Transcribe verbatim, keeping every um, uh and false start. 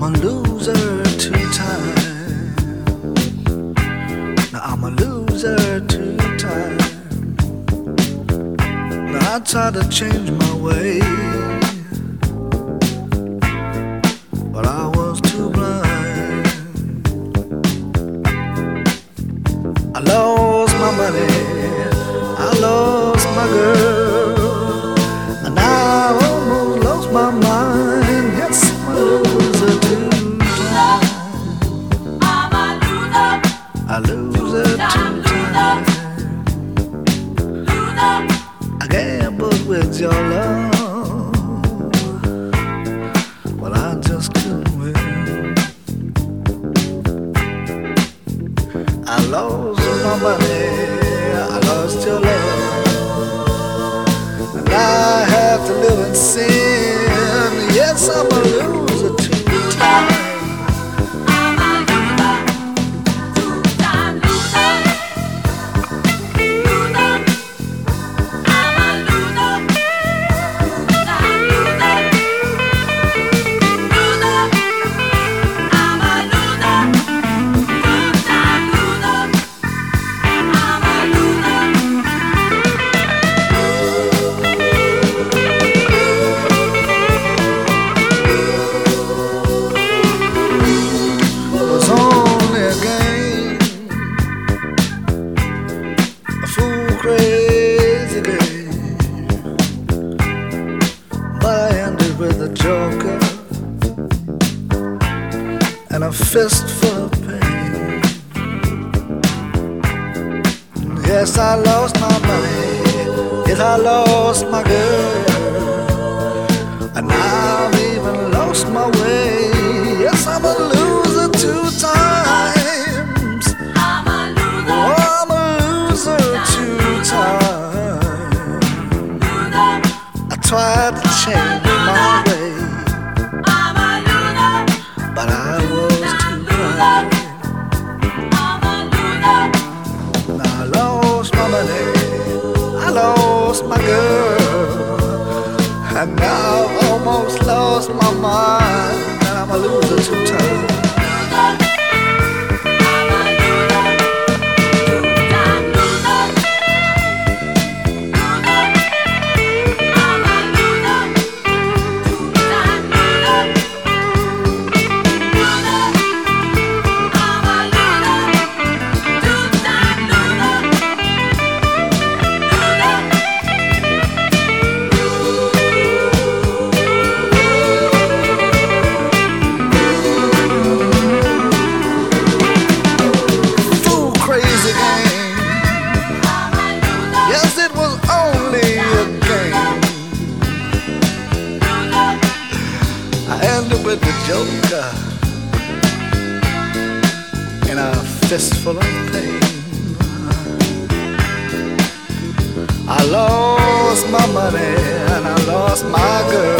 a loser two times. Now I'm a loser two times. Now I try to change my way, but I was too blind. I lost my money, I lost my girl, and I almost lost my mind. Yes, I'm a loser two times. I'm a loser. A loser two times. I gambled with your love, but I just couldn't win. I lost my money, I lost your love, and I have to live in sin. Yes, I'm a loser two times. I'm a loser, two-time loser. Loser. I'm a loser, two-time loser. Loser. I'm a loser, two-time loser. I'm a loser. It was only a game, a fool crazy game, but I ended with a joker and a fistful of pain. Yes, I lost my money, yes, I lost my girl, and I've even lost my way. Yes, I'm a loser two times. I'm a loser. Oh, I'm a loser two times. I tried to change my way, I'm a loser, but I was too blind. I'm a loser. Now I lost my money, I lost my girl, and now I've almost lost my mind. And I'm a loser two times. Yes, it was only a game. I ended with the joker in a fistful of pain. I lost my money and I lost my girl,